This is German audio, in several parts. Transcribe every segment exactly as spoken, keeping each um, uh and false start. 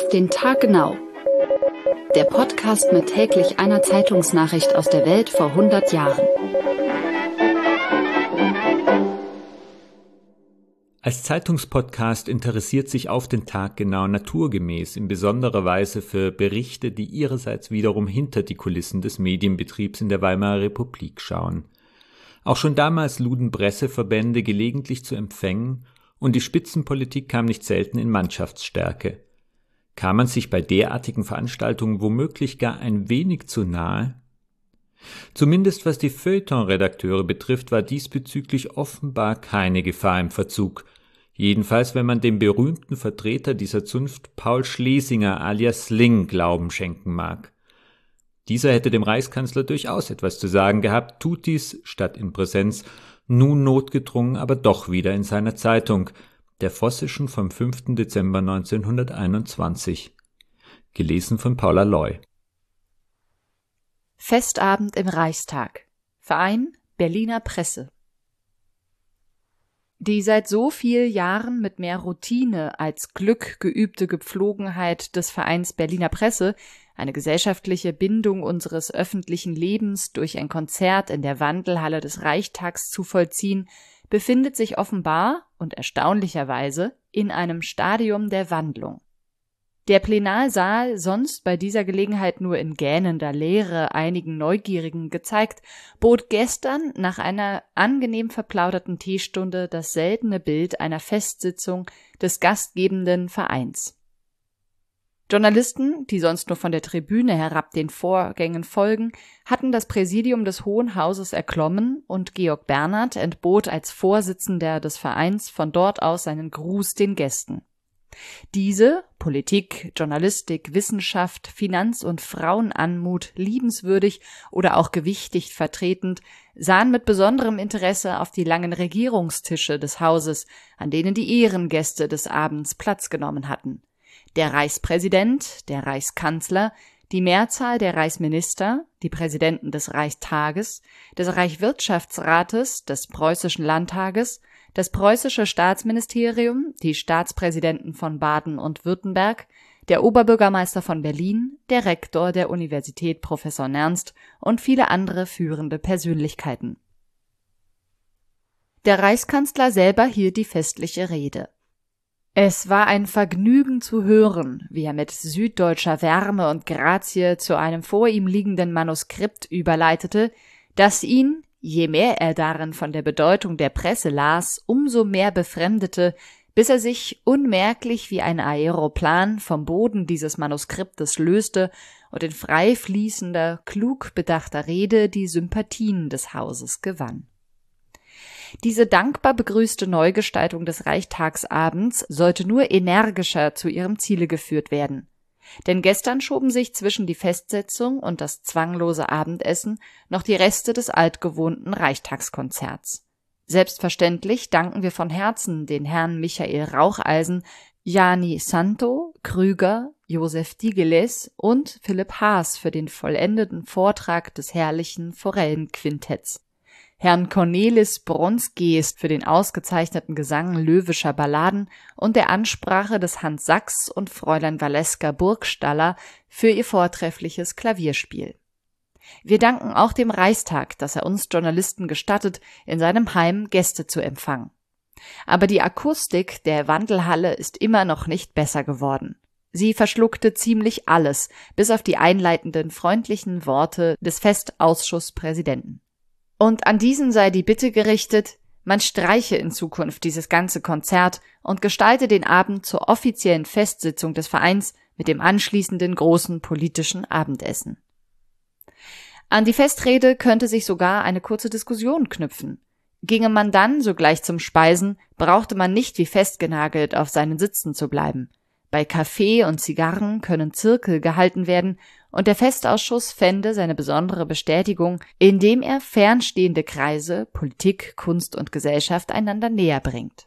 den Tag genau. Der Podcast mit täglich einer Zeitungsnachricht aus der Welt vor hundert Jahren. Als Zeitungspodcast interessiert sich Auf den Tag genau naturgemäß in besonderer Weise für Berichte, die ihrerseits wiederum hinter die Kulissen des Medienbetriebs in der Weimarer Republik schauen. Auch schon damals luden Presseverbände gelegentlich zu Empfängen und die Spitzenpolitik kam nicht selten in Mannschaftsstärke. Kam man sich bei derartigen Veranstaltungen womöglich gar ein wenig zu nahe? Zumindest was die Feuilleton-Redakteure betrifft, war diesbezüglich offenbar keine Gefahr im Verzug. Jedenfalls, wenn man dem berühmten Vertreter dieser Zunft Paul Schlesinger alias Sling Glauben schenken mag. Dieser hätte dem Reichskanzler durchaus etwas zu sagen gehabt, tut dies, statt in Präsenz, nun notgedrungen aber doch wieder in seiner Zeitung, der Vossischen vom fünften Dezember neunzehnhunderteinundzwanzig. Gelesen von Paula Loy. Festabend im Reichstag. Verein Berliner Presse. Die seit so vielen Jahren mit mehr Routine als Glück geübte Gepflogenheit des Vereins Berliner Presse, eine gesellschaftliche Bindung unseres öffentlichen Lebens durch ein Konzert in der Wandelhalle des Reichstags zu vollziehen, befindet sich offenbar und erstaunlicherweise in einem Stadium der Wandlung. Der Plenarsaal, sonst bei dieser Gelegenheit nur in gähnender Leere einigen Neugierigen gezeigt, bot gestern nach einer angenehm verplauderten Teestunde das seltene Bild einer Festsitzung des gastgebenden Vereins. Journalisten, die sonst nur von der Tribüne herab den Vorgängen folgen, hatten das Präsidium des Hohen Hauses erklommen und Georg Bernhard entbot als Vorsitzender des Vereins von dort aus seinen Gruß den Gästen. Diese, Politik, Journalistik, Wissenschaft, Finanz- und Frauenanmut liebenswürdig oder auch gewichtig vertretend, sahen mit besonderem Interesse auf die langen Regierungstische des Hauses, an denen die Ehrengäste des Abends Platz genommen hatten. Der Reichspräsident, der Reichskanzler, die Mehrzahl der Reichsminister, die Präsidenten des Reichstages, des Reichswirtschaftsrates, des Preußischen Landtages, das Preußische Staatsministerium, die Staatspräsidenten von Baden und Württemberg, der Oberbürgermeister von Berlin, der Rektor der Universität Professor Nernst und viele andere führende Persönlichkeiten. Der Reichskanzler selber hielt die festliche Rede. Es war ein Vergnügen zu hören, wie er mit süddeutscher Wärme und Grazie zu einem vor ihm liegenden Manuskript überleitete, das ihn, je mehr er darin von der Bedeutung der Presse las, umso mehr befremdete, bis er sich unmerklich wie ein Aeroplan vom Boden dieses Manuskriptes löste und in frei fließender, klug bedachter Rede die Sympathien des Hauses gewann. Diese dankbar begrüßte Neugestaltung des Reichstagsabends sollte nur energischer zu ihrem Ziele geführt werden. Denn gestern schoben sich zwischen die Festsetzung und das zwanglose Abendessen noch die Reste des altgewohnten Reichstagskonzerts. Selbstverständlich danken wir von Herzen den Herren Michael Raucheisen, Jani Santo, Krüger, Josef Digeles und Philipp Haas für den vollendeten Vortrag des herrlichen Forellenquintetts, Herrn Cornelis Bronskest für den ausgezeichneten Gesang löwischer Balladen und der Ansprache des Hans Sachs und Fräulein Valeska Burgstaller für ihr vortreffliches Klavierspiel. Wir danken auch dem Reichstag, dass er uns Journalisten gestattet, in seinem Heim Gäste zu empfangen. Aber die Akustik der Wandelhalle ist immer noch nicht besser geworden. Sie verschluckte ziemlich alles, bis auf die einleitenden freundlichen Worte des Festausschussspräsidenten. Und an diesen sei die Bitte gerichtet, man streiche in Zukunft dieses ganze Konzert und gestalte den Abend zur offiziellen Festsitzung des Vereins mit dem anschließenden großen politischen Abendessen. An die Festrede könnte sich sogar eine kurze Diskussion knüpfen. Ginge man dann sogleich zum Speisen, brauchte man nicht wie festgenagelt auf seinen Sitzen zu bleiben. Bei Kaffee und Zigarren können Zirkel gehalten werden und der Festausschuss fände seine besondere Bestätigung, indem er fernstehende Kreise, Politik, Kunst und Gesellschaft einander näher bringt.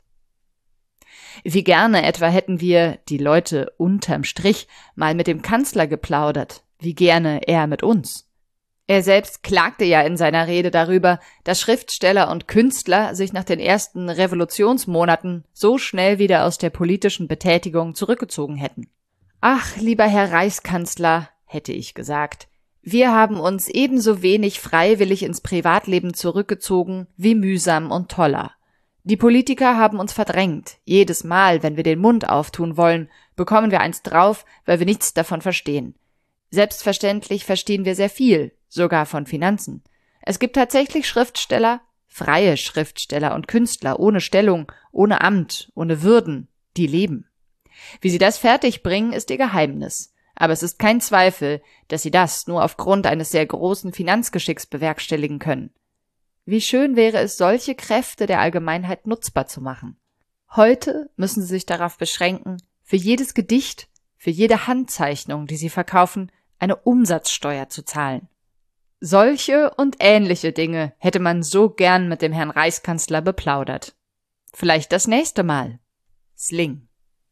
Wie gerne etwa hätten wir, die Leute unterm Strich, mal mit dem Kanzler geplaudert, wie gerne er mit uns. Er selbst klagte ja in seiner Rede darüber, dass Schriftsteller und Künstler sich nach den ersten Revolutionsmonaten so schnell wieder aus der politischen Betätigung zurückgezogen hätten. Ach, lieber Herr Reichskanzler, hätte ich gesagt, wir haben uns ebenso wenig freiwillig ins Privatleben zurückgezogen wie mühsam und toller. Die Politiker haben uns verdrängt. Jedes Mal, wenn wir den Mund auftun wollen, bekommen wir eins drauf, weil wir nichts davon verstehen. Selbstverständlich verstehen wir sehr viel, sogar von Finanzen. Es gibt tatsächlich Schriftsteller, freie Schriftsteller und Künstler ohne Stellung, ohne Amt, ohne Würden, die leben. Wie sie das fertigbringen, ist ihr Geheimnis. Aber es ist kein Zweifel, dass sie das nur aufgrund eines sehr großen Finanzgeschicks bewerkstelligen können. Wie schön wäre es, solche Kräfte der Allgemeinheit nutzbar zu machen. Heute müssen sie sich darauf beschränken, für jedes Gedicht, für jede Handzeichnung, die sie verkaufen, eine Umsatzsteuer zu zahlen. Solche und ähnliche Dinge hätte man so gern mit dem Herrn Reichskanzler beplaudert. Vielleicht das nächste Mal. Sling.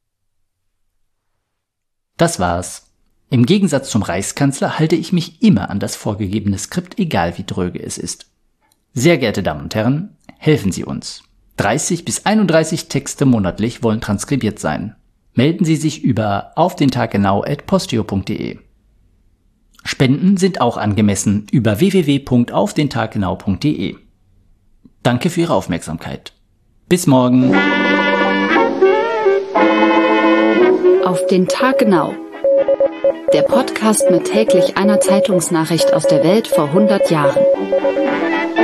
Das war's. Im Gegensatz zum Reichskanzler halte ich mich immer an das vorgegebene Skript, egal wie dröge es ist. Sehr geehrte Damen und Herren, helfen Sie uns. dreißig bis einunddreißig Texte monatlich wollen transkribiert sein. Melden Sie sich über auf den Tag genau at posteo punkt de. Spenden sind auch angemessen über w w w punkt auf den tag genau punkt de. Danke für Ihre Aufmerksamkeit. Bis morgen. Auf den Tag genau. Der Podcast mit täglich einer Zeitungsnachricht aus der Welt vor hundert Jahren.